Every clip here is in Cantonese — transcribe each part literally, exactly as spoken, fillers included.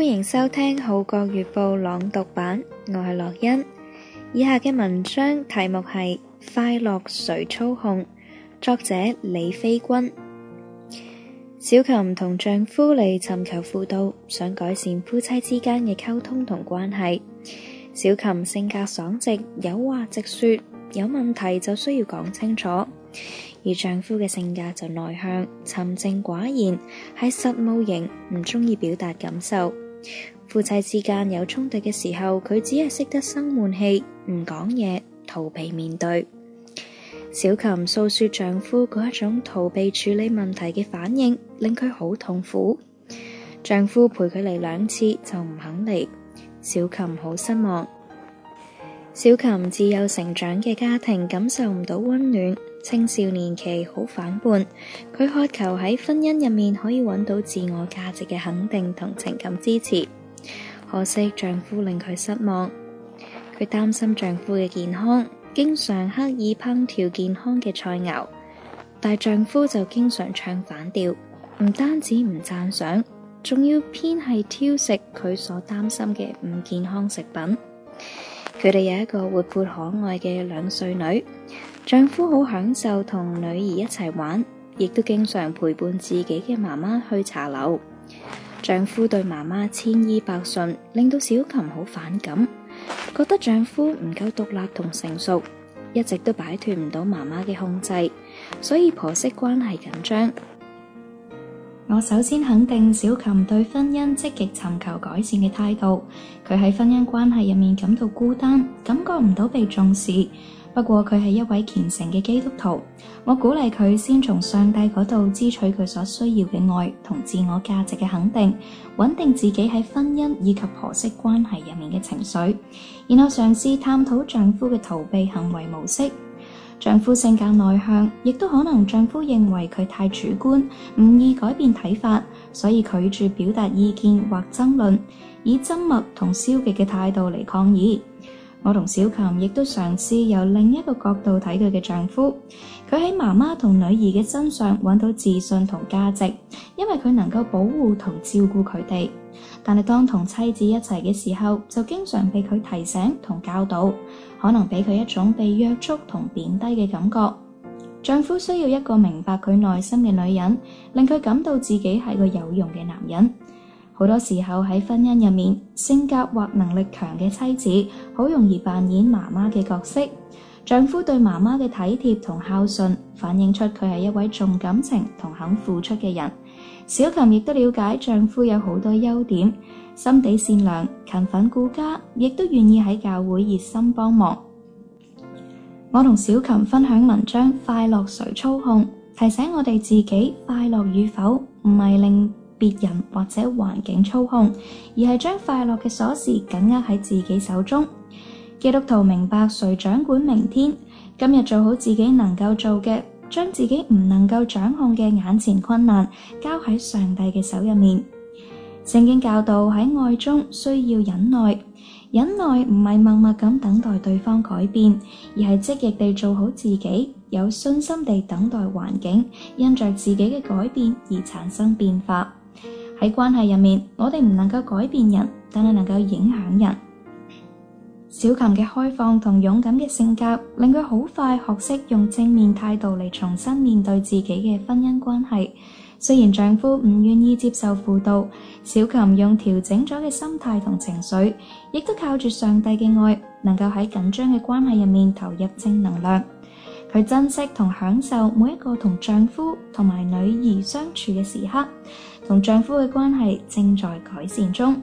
歡迎收聽《號角月報》朗讀版，我係樂欣。以下嘅文章題目係《快樂誰操控》，作者李飛君。小琴同丈夫嚟尋求輔導，想改善夫妻之間嘅溝通同關係。小琴性格爽直，有話直說，有問題就需要講清楚；而丈夫嘅性格就內向、沉靜寡言，係實務型，唔中意表達感受。夫妻之間有衝突嘅時候，佢只係識得生悶氣，唔講嘢，逃避面對。小琴訴說丈夫嗰一種逃避處理問題嘅反應，令佢好痛苦。丈夫陪佢嚟兩次就唔肯嚟，小琴好失望。小琴自幼成長嘅家庭感受唔到溫暖，青少年期好反叛，佢渴求喺婚姻入面可以揾到自我價值嘅肯定同情感支持。可惜丈夫令佢失望，佢擔心丈夫嘅健康，經常刻意烹調健康嘅菜肴，但丈夫就經常唱反調，唔單止唔讚賞，仲要偏係挑食佢所擔心嘅唔健康食品。佢哋有一個活潑可愛嘅兩歲女，丈夫好享受同女兒一齊玩，亦都經常陪伴自己嘅媽媽去茶樓。丈夫對媽媽千依百順，令到小琴好反感，覺得丈夫唔夠獨立同成熟，一直都擺脫唔到媽媽嘅控制，所以婆媳關係緊張。我首先肯定小琴對婚姻積極尋求改善嘅態度，佢喺婚姻關係入面感到孤單，感覺唔到被重視。不過佢係一位虔誠嘅基督徒，我鼓勵佢先從上帝嗰度支取佢所需要嘅愛同自我價值嘅肯定，穩定自己喺婚姻以及婆媳關係入面嘅情緒，然後嘗試探討丈夫嘅逃避行為模式。丈夫性格內向，亦都可能丈夫認為佢太主觀，唔易改變睇法，所以拒絕表達意見或爭論，以緘默同消極嘅態度嚟抗議。我同小琴亦都嘗試由另一個角度睇佢嘅丈夫，佢喺媽媽同女兒嘅身上揾到自信同價值，因為佢能夠保護同照顧佢哋。但係當同妻子一齊嘅時候，就經常被佢提醒同教導，可能俾佢一種被約束同貶低嘅感覺。丈夫需要一個明白佢內心嘅女人，令佢感到自己係個有用嘅男人。好多時候喺婚姻入面，性格或能力強嘅妻子好容易扮演媽媽嘅角色。丈夫對媽媽嘅體貼同孝順，反映出佢係一位重感情同肯付出嘅人。小琴亦都了解丈夫有好多優點，心地善良、勤奮顧家，亦都願意喺教會熱心幫忙。我同小琴分享文章《快樂誰操控》，提醒我哋自己快樂與否唔係令別人或者環境操控，而係將快樂嘅鎖匙緊握喺自己手中。基督徒明白誰掌管明天，今日做好自己能夠做嘅，將自己唔能夠掌控嘅眼前困難交喺上帝嘅手入面。聖經教導喺愛中需要忍耐，忍耐唔係默默咁等待對方改變，而係積極地做好自己，有信心地等待環境因着自己嘅改變而產生變化。喺關係入面，我哋唔能夠改變人，但係能夠影響人。小琴嘅開放同勇敢嘅性格，令佢好快學識用正面態度嚟重新面對自己嘅婚姻關係。雖然丈夫唔願意接受輔導，小琴用調整咗嘅心態同情緒，亦都靠住上帝嘅愛，能夠喺緊張嘅關係入面投入正能量。佢珍惜同享受每一個同丈夫同埋女兒相處嘅時刻，同丈夫嘅關係正在改善中。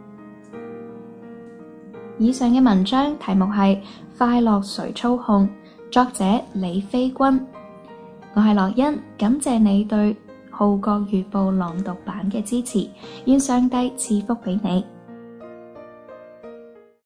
以上嘅文章題目係《快樂誰操控》，作者李飛君。我係樂欣，感謝你對《號角月報》朗讀版嘅支持，願上帝賜福俾你。